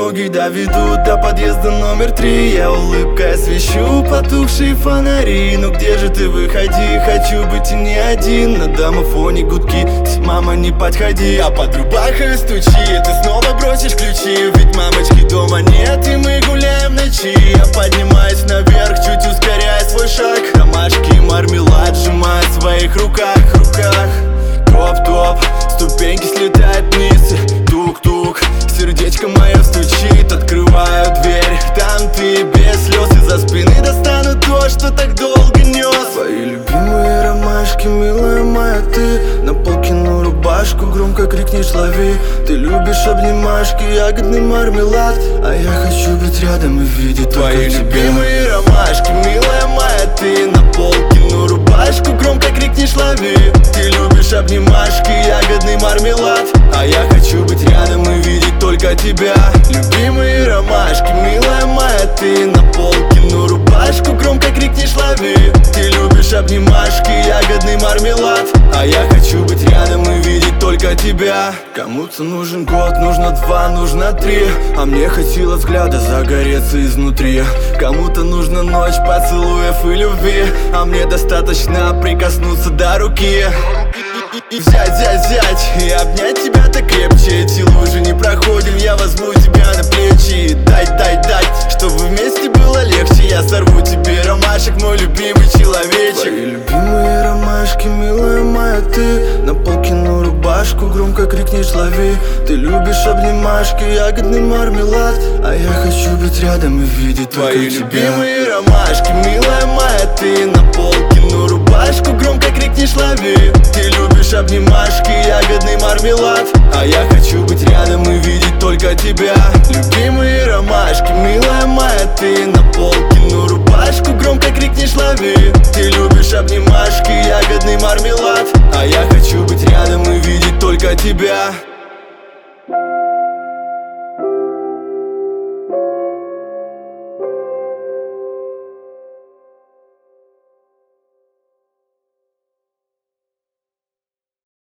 ноги доведут до подъезда номер 3. Я улыбкой освещу потухшие фонари. Ну где же ты, выходи, хочу быть и не один. На домофоне гудки, мама, не подходи. А под рубахой стучи, ты снова бросишь ключи. Ведь мамочки дома нет, и мы гуляем в ночи. Я поднимаюсь наверх, чуть ускоряя свой шаг. Ромашки и мармелад сжимаю в своих руках. Топ-топ, ступеньки слетают вниз. Тук-тук, сердечко мое стучит. Открываю дверь, там ты без слез. Из-за спины достану то, что так долго нес. Твои любимые ромашки, милая моя, ты на пол кину рубашку, громко крикнешь лови. Ты любишь обнимашки, ягодный мармелад, а я хочу быть рядом и видеть твои любимые ромашки, милая моя, ты на пол кину рубашку, громко крикнешь лови. Ты любишь обнимашки, ягодный мармелад, а я хочу быть рядом и видеть только тебя. Любимые ромашки, милая моя, ты на пол кину рубашку, громко крикнешь лови. Ты любишь обнимашки, ягодный мармелад, а я хочу быть рядом и видеть только тебя. Кому-то нужен год, нужно 2, нужно 3, а мне хватило взгляда загореться изнутри. Кому-то нужна ночь поцелуев и любви, а мне достаточно прикоснуться до руки. Взять и обнять тебя так крепче. Эти лужи не проходим, я возьму тебя на плечи. Дать, чтобы вместе было легче. Я сорву тебе ромашек, мой любимый человечек. Твои любимые ромашки, милая моя, ты на пол кину рубашку, громко крикнешь лови. Ты любишь обнимашки, ягодный мармелад, а я хочу быть рядом и видеть твои любимые ромашки, милая моя, ты на пол кину рубашку, громко крикнешь лови. Ты любишь обнимашки, ягодный мармелад, а я хочу быть рядом и видеть только тебя. Любимые ромашки, милая моя, ты на пол кину рубашку, громко крикнешь лови. Ты любишь обнимашки, ягодный мармелад, а я хочу быть рядом и видеть только тебя.